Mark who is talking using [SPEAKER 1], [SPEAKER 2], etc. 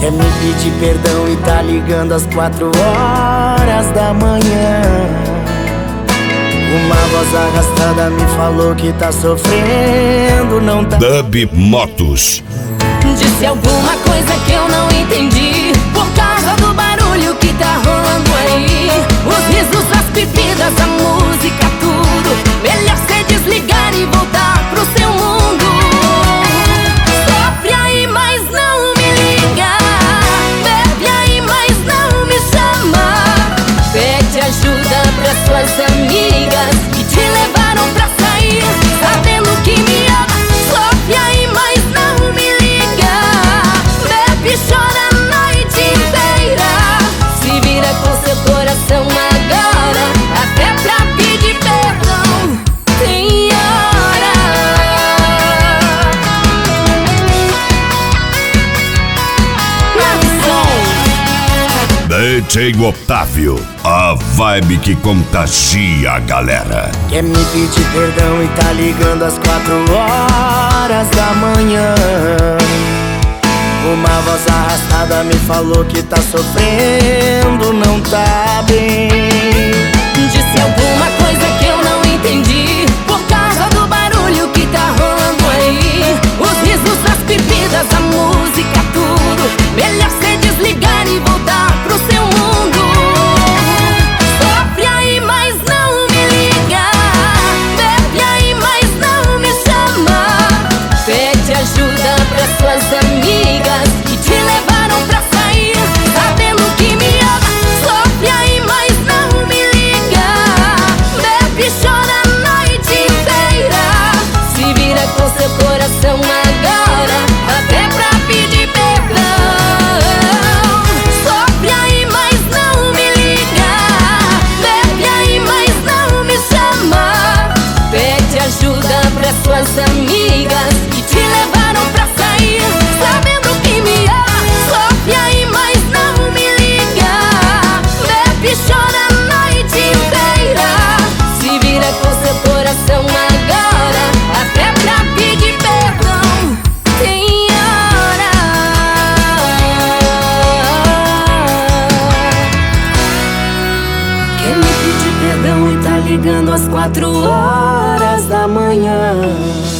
[SPEAKER 1] Quer me pedir perdão e tá ligando às 4 horas da manhã. Uma voz arrastada me falou que tá sofrendo, não tá.
[SPEAKER 2] Dub Motos.
[SPEAKER 3] Disse alguma coisa que eu não entendi, por causa do barulho que tá rolando aí. Os risos, as bebidas, a música, tudo. Melhor cê desligar e voltar pro seu mundo. Sofre aí, mas não me liga. Bebe aí, mas não me chama. Pede ajuda pras suas amigas que te levaram pra sair, sabendo que me ama. Sofre aí, mas não me liga. Bebe, chora a noite inteira. Se vira com seu coração agora, até pra pedir perdão tem hora.
[SPEAKER 2] DJ Otávio, a vibe que contagia a galera.
[SPEAKER 1] Quer me pedir perdão e tá ligando às 4 horas da manhã. Uma voz arrastada me falou que tá sofrendo, não tá bem.
[SPEAKER 3] Disse alguma coisa que eu não entendi, por causa do barulho que tá rolando aí. Os risos, as bebidas, a música, tudo. Melhor cê desligar e voltar pro seu mundo. Sofre aí, mas não me liga. Bebe aí, mas não me chama. Pede ajuda pras suas amigas que te levaram pra sair, sabendo que me ama. Sofre aí, mas não me liga. Bebe, chora a noite inteira. Se vira com seu coração agora, até pra pedir perdão. Sofre aí, mas não me liga. Bebe aí, mas não me chama. Pede ajuda pras suas amigas que te levaram pra sair, sabendo que me ama. Sofre aí, mas não me liga. Bebe, chora a noite inteira. Se vira com seu coração agora, até pra pedir perdão tem hora. Quer me pedir perdão e tá ligando às 4 horas da manhã.